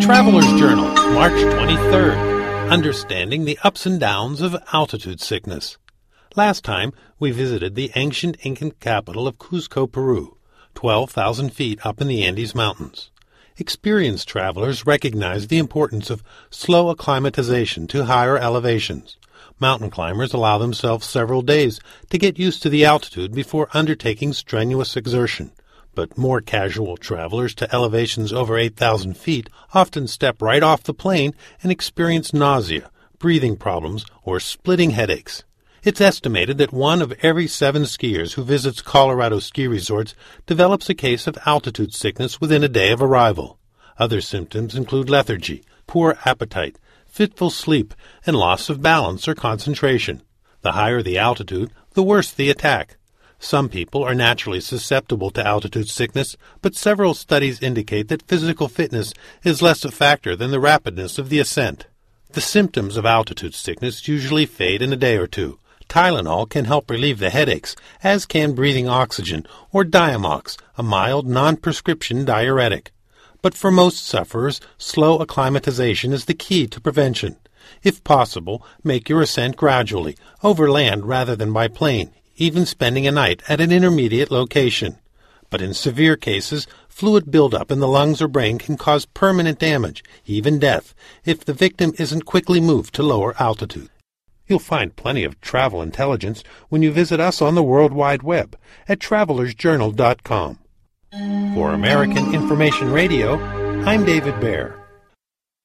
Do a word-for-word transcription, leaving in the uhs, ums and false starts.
Traveler's Journal, March twenty-third. Understanding the Ups and Downs of Altitude Sickness. Last time, we visited the ancient Incan capital of Cusco, Peru, twelve thousand feet up in the Andes Mountains. Experienced travelers recognize the importance of slow acclimatization to higher elevations. Mountain climbers allow themselves several days to get used to the altitude before undertaking strenuous exertion. But more casual travelers to elevations over eight thousand feet often step right off the plane and experience nausea, breathing problems, or splitting headaches. It's estimated that one of every seven skiers who visits Colorado ski resorts develops a case of altitude sickness within a day of arrival. Other symptoms include lethargy, poor appetite, fitful sleep, and loss of balance or concentration. The higher the altitude, the worse the attack. Some people are naturally susceptible to altitude sickness, but several studies indicate that physical fitness is less a factor than the rapidness of the ascent. The symptoms of altitude sickness usually fade in a day or two. Tylenol can help relieve the headaches, as can breathing oxygen or Diamox, a mild non-prescription diuretic. But for most sufferers, slow acclimatization is the key to prevention. If possible, make your ascent gradually, over land rather than by plane, even spending a night at an intermediate location. But in severe cases, fluid buildup in the lungs or brain can cause permanent damage, even death, if the victim isn't quickly moved to lower altitude. You'll find plenty of travel intelligence when you visit us on the World Wide Web at travelers journal dot com. For American Information Radio, I'm David Baer.